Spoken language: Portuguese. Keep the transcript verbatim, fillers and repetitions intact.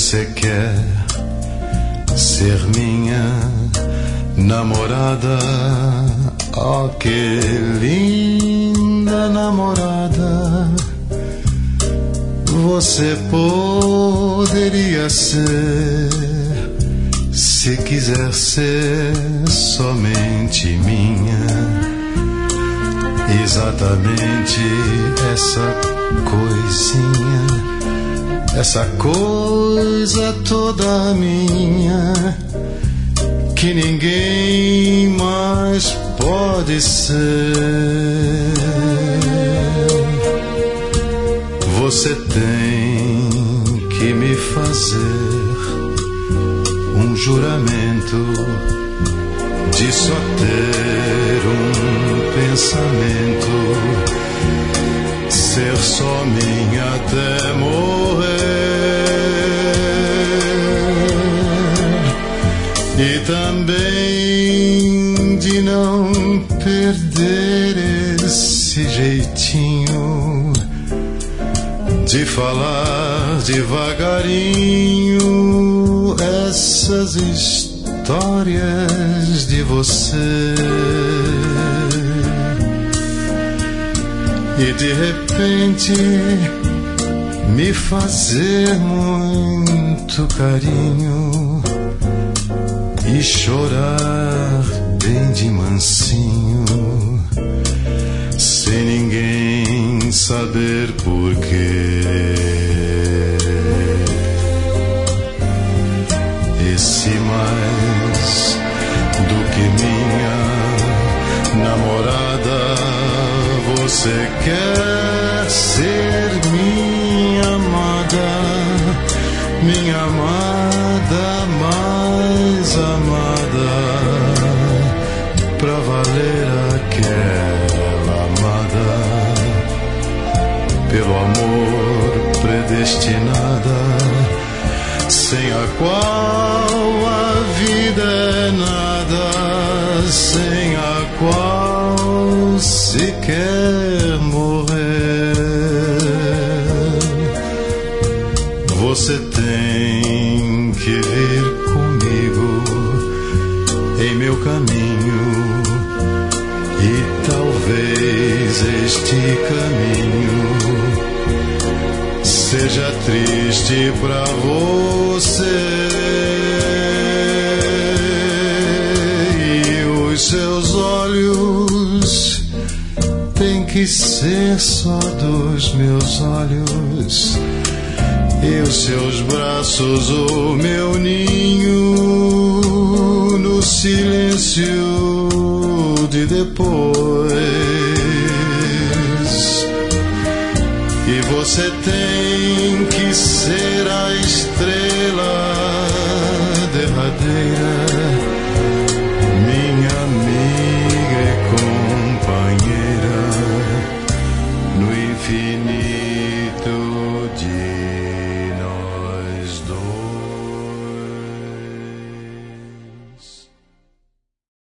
você quer ser minha namorada. Oh, que linda namorada você poderia ser, se quiser ser somente minha. Exatamente essa coisinha, essa coisa toda minha, que ninguém mais pode ser. Você tem que me fazer um juramento de só ter um pensamento, ser só minha até morrer, e também de não perder esse jeitinho de falar devagarinho essas histórias de você. E de repente me fazer muito carinho e chorar bem de mansinho, sem ninguém saber porquê. E se mais do que minha namorada você quer ser minha amada, minha amada mais amada, pra valer aquela amada, pelo amor predestinada, sem a qual a vida é nada, sem a qual se quer morrer. Você tem que vir comigo em meu caminho, e talvez este caminho seja triste pra você, e os seus olhos têm que ser só dos meus olhos, e os seus braços o meu ninho no silêncio de depois. E você tem que ser a estrela derradeira